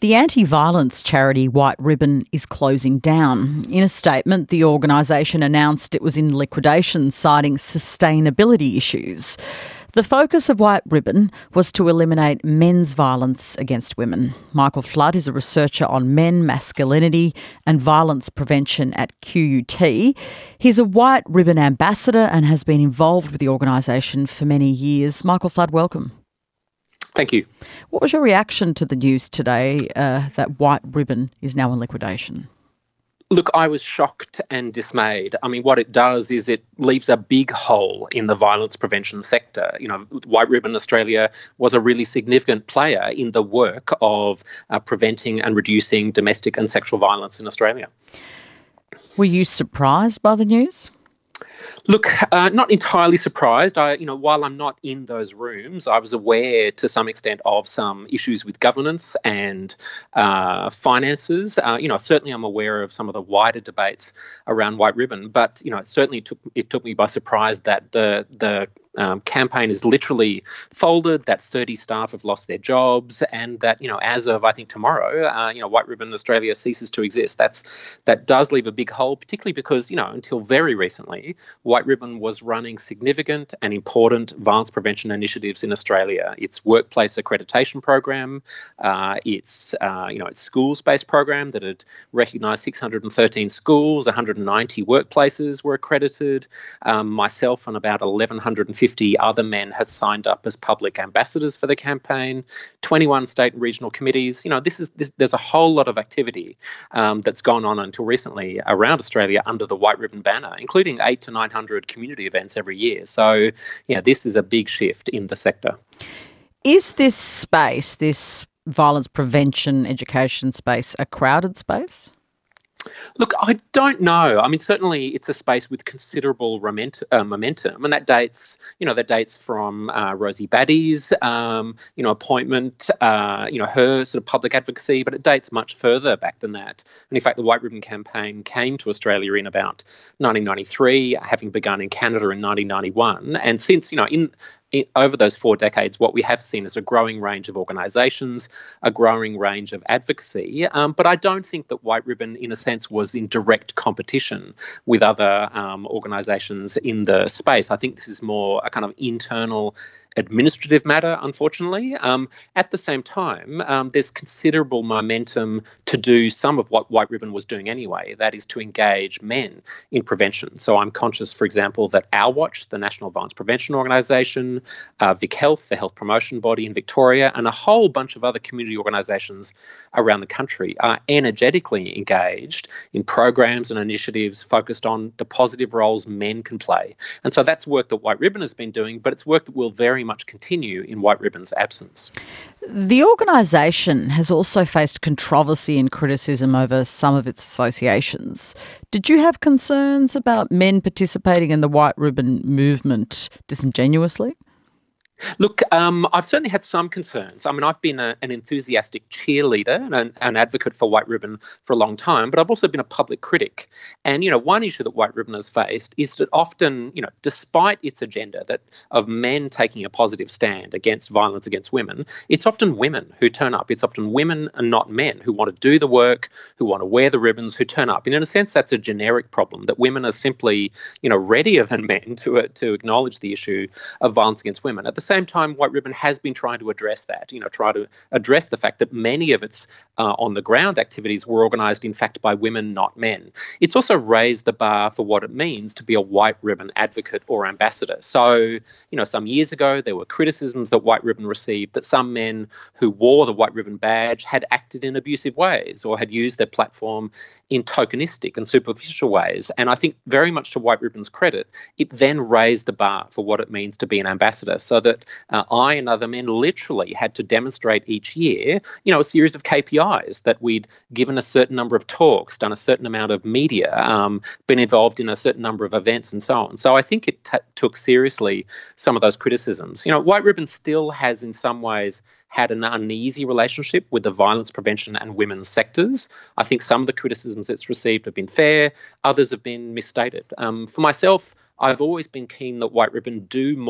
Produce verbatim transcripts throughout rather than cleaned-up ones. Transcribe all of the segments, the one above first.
The anti-violence charity White Ribbon is closing down. In a statement, the organisation announced it was in liquidation, citing sustainability issues. The focus of White Ribbon was to eliminate men's violence against women. Michael Flood is a researcher on men, masculinity and violence prevention at Q U T. He's a White Ribbon ambassador and has been involved with the organisation for many years. Michael Flood, welcome. Thank you. What was your reaction to the news today uh, that White Ribbon is now in liquidation? Look, I was shocked and dismayed. I mean, what it does is it leaves a big hole in the violence prevention sector. You know, White Ribbon Australia was a really significant player in the work of uh, preventing and reducing domestic and sexual violence in Australia. Were you surprised by the news? Look, uh, not entirely surprised. I, you know, while I'm not in those rooms, I was aware to some extent of some issues with governance and uh, finances. Uh, you know, certainly I'm aware of some of the wider debates around White Ribbon, but you know, it certainly took it took me by surprise that the the Um, campaign is literally folded, that thirty staff have lost their jobs, and that, you know, as of, I think, tomorrow, uh, you know, White Ribbon Australia ceases to exist. That's That does leave a big hole, particularly because, you know, until very recently, White Ribbon was running significant and important violence prevention initiatives in Australia. Its workplace accreditation program, uh, its, uh, you know, its schools-based program that had recognised six hundred thirteen schools, one hundred ninety workplaces were accredited. Um, myself and about eleven fifty other men had signed up as public ambassadors for the campaign, twenty-one state and regional committees. You know, this is this, there's a whole lot of activity um, that's gone on until recently around Australia under the White Ribbon banner, including eight to nine hundred community events every year. So, yeah, this is a big shift in the sector. Is this space, this violence prevention education space, a crowded space? Look, I don't know. I mean, certainly it's a space with considerable uh, momentum, and that dates, you know, that dates from uh, Rosie Batty's, um, you know, appointment, uh, you know, her sort of public advocacy, but it dates much further back than that. And in fact, the White Ribbon campaign came to Australia in about nineteen ninety-three, having begun in Canada in nineteen ninety-one, and since, you know, in In, over those four decades, what we have seen is a growing range of organisations, a growing range of advocacy. Um, but I don't think that White Ribbon, in a sense, was in direct competition with other um, organisations in the space. I think this is more a kind of internal administrative matter, unfortunately. Um, at the same time, um, there's considerable momentum to do some of what White Ribbon was doing anyway, that is to engage men in prevention. So I'm conscious, for example, that Our Watch, the National Violence Prevention Organisation, uh, Vic Health, the health promotion body in Victoria, and a whole bunch of other community organisations around the country are energetically engaged in programs and initiatives focused on the positive roles men can play. And so that's work that White Ribbon has been doing, but it's work that will very much continue in White Ribbon's absence. The organisation has also faced controversy and criticism over some of its associations. Did you have concerns about men participating in the White Ribbon movement disingenuously? Look, um, I've certainly had some concerns. I mean, I've been a, an enthusiastic cheerleader and an, an advocate for White Ribbon for a long time, but I've also been a public critic. And, you know, one issue that White Ribbon has faced is that often, you know, despite its agenda that of men taking a positive stand against violence against women, it's often women who turn up. It's often women and not men who want to do the work, who want to wear the ribbons, who turn up. And in a sense, that's a generic problem, that women are simply, you know, readier than men to, uh, to acknowledge the issue of violence against women. At the same time, White Ribbon has been trying to address that, you know, try to address the fact that many of its uh, on-the-ground activities were organised, in fact, by women, not men. It's also raised the bar for what it means to be a White Ribbon advocate or ambassador. So, you know, some years ago, there were criticisms that White Ribbon received that some men who wore the White Ribbon badge had acted in abusive ways or had used their platform in tokenistic and superficial ways. And I think very much to White Ribbon's credit, it then raised the bar for what it means to be an ambassador, so that Uh, I and other men literally had to demonstrate each year, you know, a series of K P Is that we'd given a certain number of talks, done a certain amount of media, um, been involved in a certain number of events and so on. So I think it t- took seriously some of those criticisms. You know, White Ribbon still has in some ways had an uneasy relationship with the violence prevention and women's sectors. I think some of the criticisms it's received have been fair, others have been misstated. Um, for myself, I've always been keen that White Ribbon do more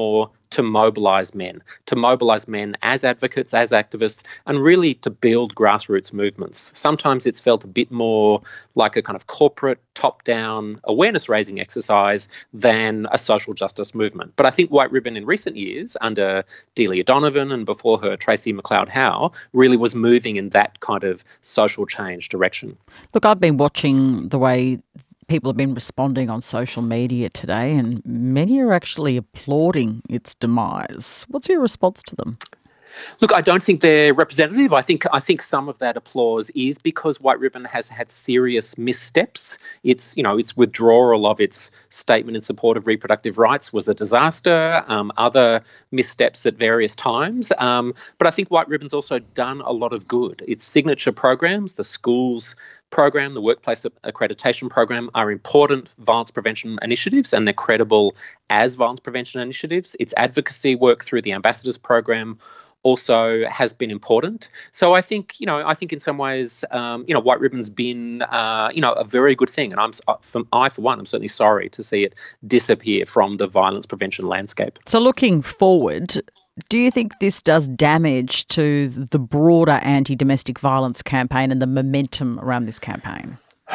to mobilise men, to mobilise men as advocates, as activists, and really to build grassroots movements. Sometimes it's felt a bit more like a kind of corporate, top-down awareness-raising exercise than a social justice movement. But I think White Ribbon in recent years, under Delia Donovan and before her Tracy McLeod-Howe, really was moving in that kind of social change direction. Look, I've been watching the way people have been responding on social media today, and many are actually applauding its demise. What's your response to them? Look, I don't think they're representative. I think I think some of that applause is because White Ribbon has had serious missteps. Its, you know, its withdrawal of its statement in support of reproductive rights was a disaster. Um, other missteps at various times. Um, but I think White Ribbon's also done a lot of good. Its signature programs, the schools program, the workplace accreditation program, are important violence prevention initiatives, and they're credible as violence prevention initiatives. Its advocacy work through the Ambassadors program also has been important. So I think, you know, I think in some ways, um, you know, White Ribbon's been, uh, you know, a very good thing. And I'm, for, I, for one, I'm certainly sorry to see it disappear from the violence prevention landscape. So looking forward, do you think this does damage to the broader anti-domestic violence campaign and the momentum around this campaign?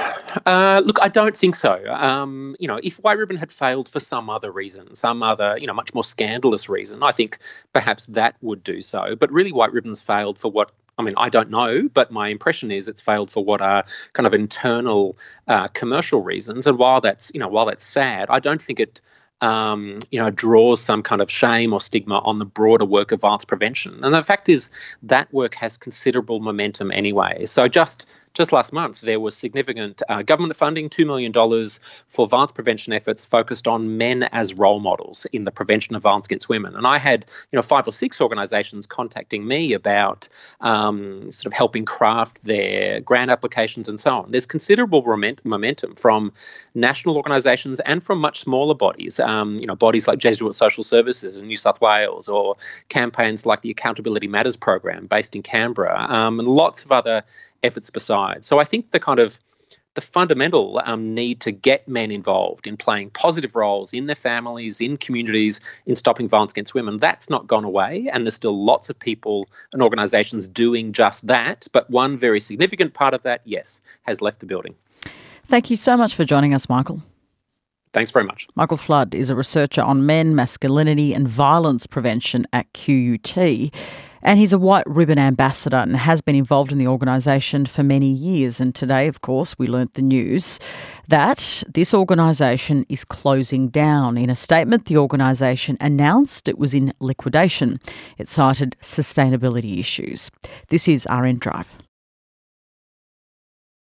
Uh, look, I don't think so. Um, you know, if White Ribbon had failed for some other reason, some other, you know, much more scandalous reason, I think perhaps that would do so. But really, White Ribbon's failed for what, I mean, I don't know, but my impression is it's failed for what are kind of internal uh, commercial reasons. And while that's, you know, while that's sad, I don't think it Um, you know, draws some kind of shame or stigma on the broader work of violence prevention. And the fact is that work has considerable momentum anyway. So just just last month, there was significant uh, government funding, two million dollars for violence prevention efforts focused on men as role models in the prevention of violence against women. And I had, you know, five or six organisations contacting me about um, sort of helping craft their grant applications and so on. There's considerable momentum from national organisations and from much smaller bodies. Um, you know, bodies like Jesuit Social Services in New South Wales, or campaigns like the Accountability Matters program based in Canberra, um, and lots of other efforts besides. So I think the kind of the fundamental um, need to get men involved in playing positive roles in their families, in communities, in stopping violence against women, that's not gone away. And there's still lots of people and organisations doing just that. But one very significant part of that, yes, has left the building. Thank you so much for joining us, Michael. Thanks very much. Michael Flood is a researcher on men, masculinity and violence prevention at Q U T. And he's a White Ribbon ambassador and has been involved in the organisation for many years. And today, of course, we learnt the news that this organisation is closing down. In a statement, the organisation announced it was in liquidation. It cited sustainability issues. This is R N Drive.